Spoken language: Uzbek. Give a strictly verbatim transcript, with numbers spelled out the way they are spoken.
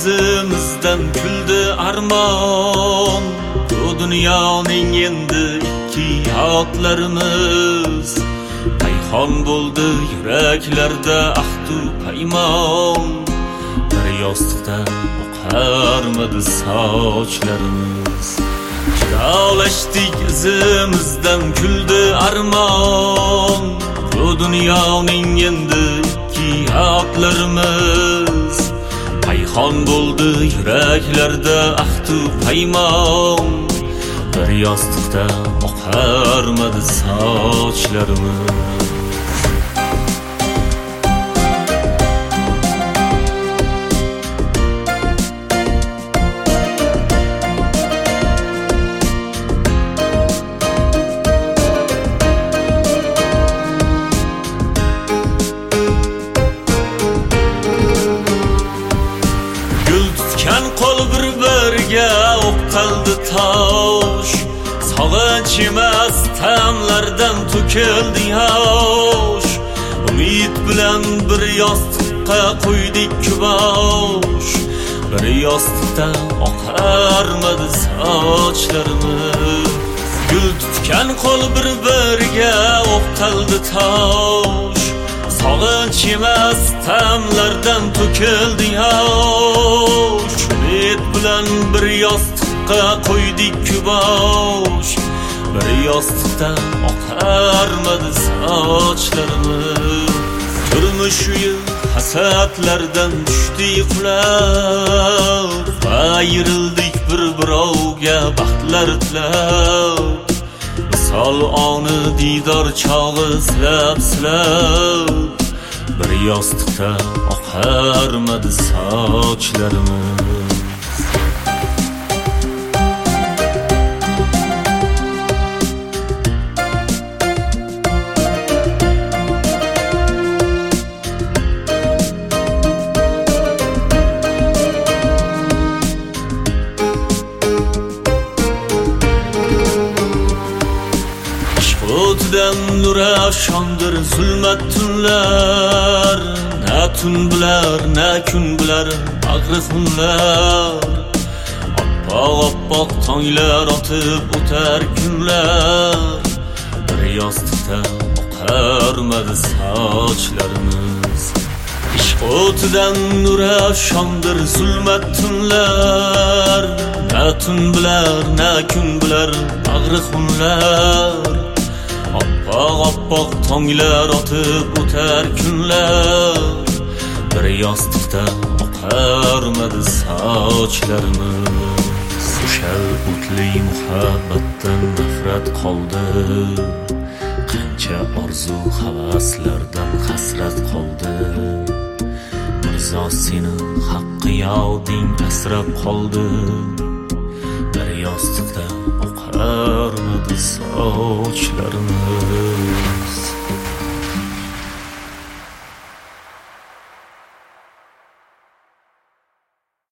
izimizdan kuldi armon. Bu dunyoning endi ikki yotlarimiz payxon bo'ldi yuraklarda ahdu paymon. Bir yostiqda oqarmadi sochlarimiz. Jilovlashdik izimizdan kuldi armon. Bu dunyoning endi ikki yotlarimiz payxon bo'ldi yuraklarda ahdu paymon. Bir yostiqda oqarmadi sochlarimiz. Qo'l bir-biriga o'qtaldi tosh. Sog'inch emas ta'mlardan to'kildi yosh. Umid bilan bir yostiqqa qo'ydik bosh. Bir yostiqda oqarmadi sochlarimiz. Gul tutgan qo'l bir-biriga o'qtaldi tosh. Sog'inch emas ta'mlardan to'kildi yosh. Umid bilan bir yostiqqa qo'ydik bosh. Bir yostiqda oqarmadi sochlarimiz. Turmush uyi hasadlardan tushdi qulab. Ayrildik bir-birovga baxtlar tilab. Misol oni didor chog'i silab silab. Bir yostiqda oqarmadi sochlarimiz. O'tidan nur afshondir zulmat tunlar. Na tun bilar, na kun bilar bag'ri xunlar. Oppoq oppoq tonglar otib o'tar kunlar. Bir yostiqda oqarmadi sochlarimiz. Ishq o'tidan nur afshondir zulmat tunlar. Na tun bilar, na kun bilar bag'ri xunlar. Oppoq oppoq tonglar otib o'tar kunlar. Bir yostiqda oqarmadi sochlarimiz. O'sha o'tli muhabbatdan nafrat qoldi. Qancha orzu havaslardan hasrat qoldi. Mirzo seni haqqi yoding asrab qoldi. Bir yostiqda oqarmadi sochlarimiz.